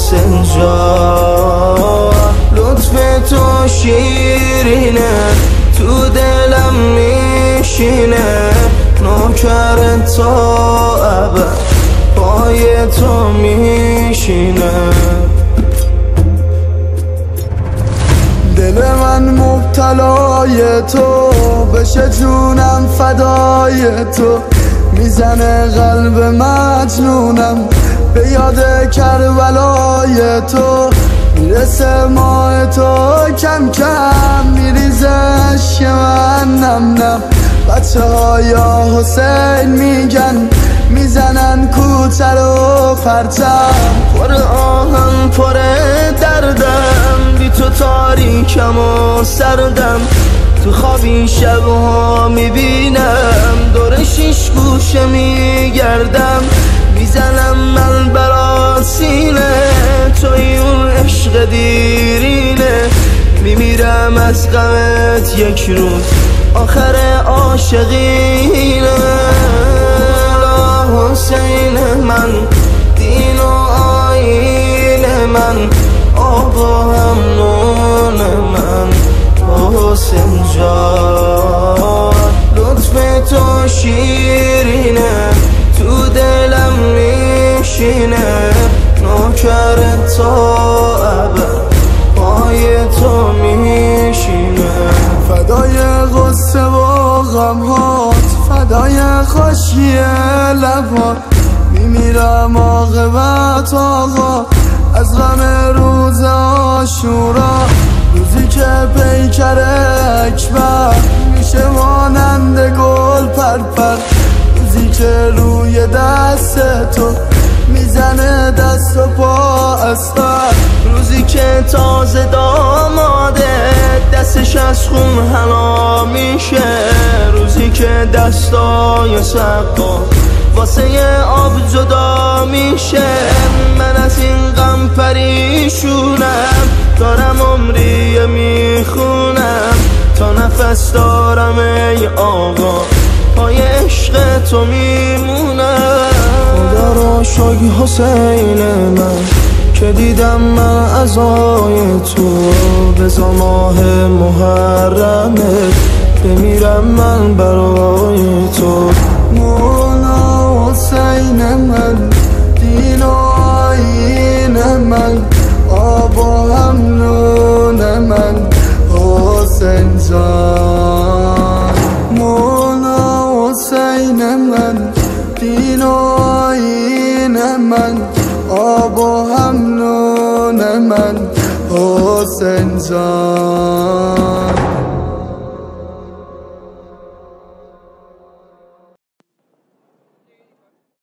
حسین جان. لطف تو شیرینه تو دلم میشینه، نوکر تا ابد پای تو میشینه. دل من مبتلای تو بشه، جونم فدای تو. میزنه قلب مجنونم به یاد کربلای تو. میرسه ماه تو کم کم میریزه عشق من نم نم. بچه های حسین میگن میزنن کوچه رو پرچم. پر آهم پر دردم، بی تو تاریکم و سردم. تو خوابی شبها میبینم دور شیش گوشه میگردم. میزنم من برا سینه توی اون عشق دیرینه. میمیرم از غمت یک روز آخر عاشقینه. حسین من دین و آیین من، آب و هم نون من حسین جان. لطف تو شیرینه تو دلم میشینه، نوکر تا ابد پای تو میشینه. فدای غصه و غمهات، فدای خوشی لبات. میمیرم عاقبت آقا از غم روز عاشورا. روزی که پیکر اکبر میشه مانند گل پرپر. روزی که روی دست تو میزنه دست و پا اسفر. روزی که تازه داماده دستش از خون حنا میشه. روزی که دستای سقا واسه آب جدا میشه. من از این غم پریشونم، دارم عمری میخونم تا نفس دارم ای آقا پای عشق تو میمونم. خدا را شکر حسین من که دیدم من عزای تو. بزا ماه محرمه بمیرم من برای تو. مولا حسین من دین و آیین من، آب و هم نون من حسین جان. مولا حسین من دین و آیین من، آب و هم نون من حسین جان.